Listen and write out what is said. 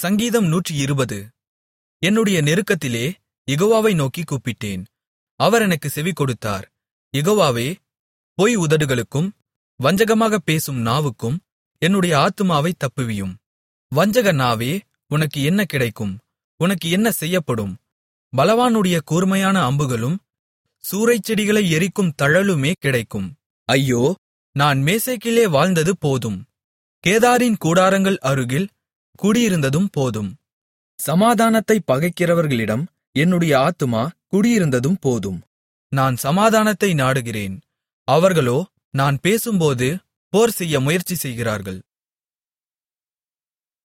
சங்கீதம் 120. என்னுடைய நெருக்கத்திலே யெகோவாவை நோக்கிக் கூப்பிட்டேன். அவர் எனக்குச் செவிகொடுத்தார். யெகோவாவே, பொய் உதடுகளுக்கும் வஞ்சகமாகப் பேசும் நாவுக்கும் என்னுடைய ஆத்துமாவைத் தப்புவியும். வஞ்சக நாவே, உனக்கு என்ன கிடைக்கும்? உனக்கு என்ன செய்யப்படும்? பலவானுடைய கூர்மையான அம்புகளும் சூரைச்செடிகளை எரிக்கும் தழலுமே கிடைக்கும். ஐயோ, நான் மேசேக்கிலே வாழ்ந்தது போதும், கேதாரின் கூடாரங்கள் அருகில் குடியிருந்ததும் போதும். சமாதானத்தைப் பகைக்கிறவர்களிடம் என்னுடைய ஆத்துமா குடியிருந்ததும் போதும். நான் சமாதானத்தை நாடுகிறேன், அவர்களோ நான் பேசும்போது போர் செய்ய முயற்சி செய்கிறார்கள்.